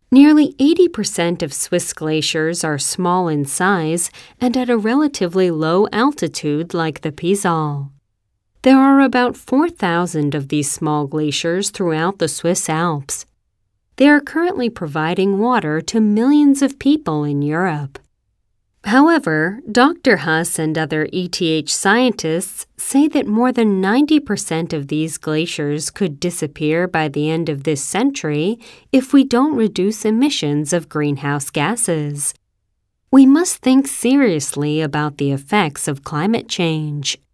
Nearly 80% of Swiss glaciers are small in size and at a relatively low altitude like the Pisal. There are about 4,000 of these small glaciers throughout the Swiss Alps. They are currently providing water to millions of people in Europe. However, Dr. Huss and other ETH scientists say that more than 90% of these glaciers could disappear by the end of this century if we don't reduce emissions of greenhouse gases. We must think seriously about the effects of climate change.